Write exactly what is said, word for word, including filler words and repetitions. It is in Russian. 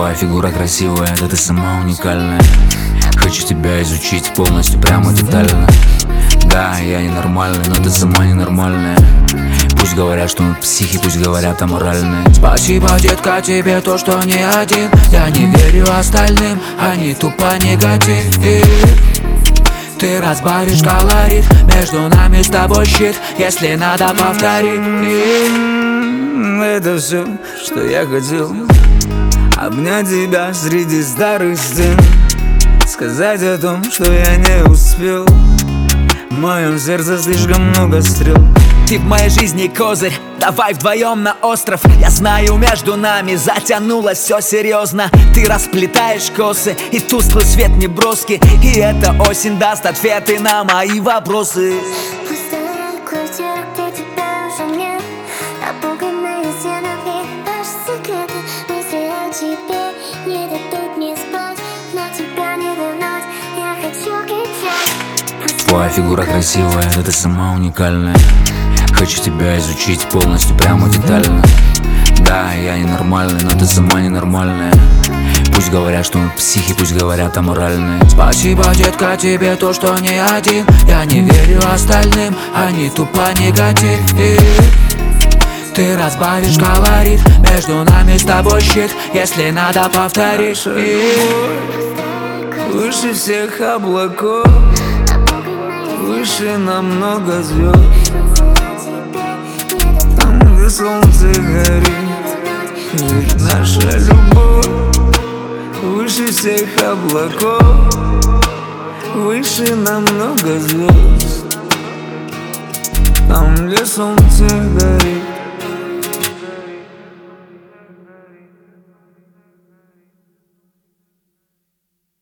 Твоя фигура красивая, да ты сама уникальная. Хочу тебя изучить полностью, прямо детально. Да, я ненормальный, но ты сама ненормальная. Пусть говорят, что мы психи, пусть говорят аморальные. Спасибо, детка, тебе то, что не один. Я не верю остальным, они тупо негатив. Ты разбавишь колорит, между нами с тобой щит, если надо повторить. Это все, что я хотел. Обнять тебя среди старых стен, сказать о том, что я не успел. В моем сердце слишком много стрел. Ты в моей жизни козырь, давай вдвоем на остров. Я знаю, между нами затянулось все серьезно. Ты расплетаешь косы, и тусклый свет неброский. И эта осень даст ответы на мои вопросы. Пустая квартира, где тебя уже нет. Напуганные стены и наши секреты. Мысли о тебе не дадут мне спать, но тебя не вернуть, я хочу кричать. Твоя фигура красивая, да ты сама уникальная. Хочу тебя изучить полностью, прямо детально. Да, я ненормальный, но ты сама ненормальная. Пусть говорят, что мы психи, пусть говорят аморальные. Спасибо, детка, тебе то, что не один. Я не верю остальным, они тупо негатив. Ты разбавишь колорит, между нами с тобой щит, если надо повторить. Выше всех облаков, выше намного звезд. Там, где солнце горит, ведь наша любовь. Выше всех облаков, выше намного звезд. Там, где солнце горит.